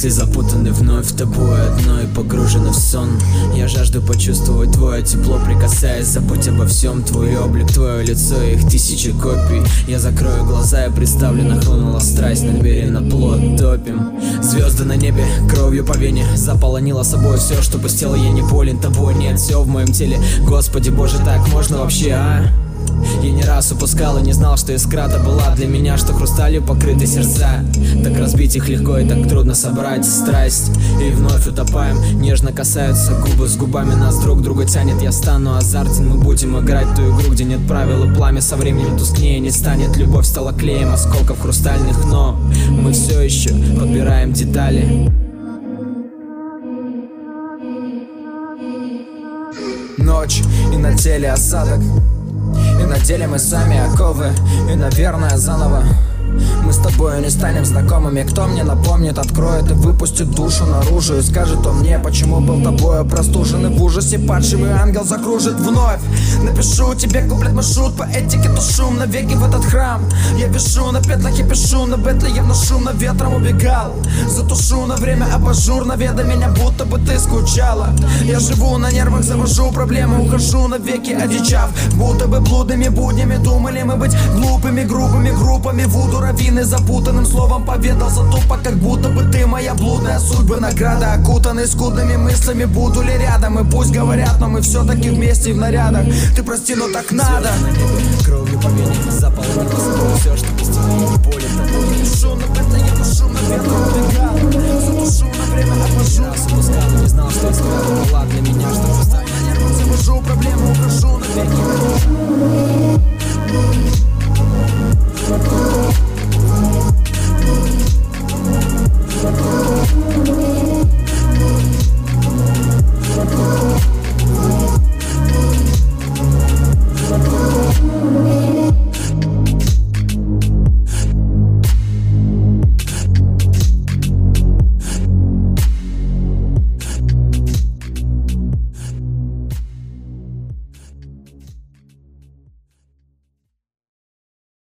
Мысли запутаны вновь тобой одной, погружены в сон. Я жажду почувствовать твое тепло, прикасаясь, забудь обо всем. Твой облик, твое лицо, их тысячи копий. Я закрою глаза, я представлю, нахлынула страсть, намеренно плод топим. Звезды на небе, кровью по вене, заполонила собой все, что пустело. Я не болен тобой, нет, все в моем теле. Господи Боже, так можно вообще, а? Я не раз упускал и не знал, что искра-то была для меня, что хрусталью покрыты сердца. Так разбить их легко и так трудно собрать страсть. И вновь утопаем, нежно касаются губы с губами, нас друг друга тянет. Я стану азартен, мы будем играть в ту игру, где нет правил, и пламя со временем тускнее не станет. Любовь стала клеем осколков хрустальных, но мы все еще подбираем детали. Ночь, и на теле осадок, и на деле мы сами оковы, и, наверное, заново мы с тобой не станем знакомыми. Кто мне напомнит, откроет и выпустит душу наружу, и скажет он мне, почему был тобою простужен. И в ужасе падший ангел закружит вновь. Напишу тебе куплет маршрут, по этике шум навеки в этот храм. Я вешу на петлах, я пишу на бетле, я вношу, на ветром убегал. Затушу на время абажур, наведай меня, будто бы ты скучала. Я живу на нервах, завожу проблемы, ухожу навеки одичав. Будто бы блудными буднями думали мы быть глупыми, грубыми группами. Вуду раввины запутанным словом поведался тупо, как будто бы ты моя блудная судьба. Награда, окутанный скудными мыслями, буду ли рядом. И пусть говорят, но мы все-таки вместе в нарядах. Ты прости, но так надо. Кровью по вене, заполонила собой все, что пустело. Я не болен тобой. Пишу на бетле, я пишу на ветром убегал. Затушу на время абажур. Раз упускал, не знал, что искра была для меня, что хрусталь на нервах. Завожу проблему.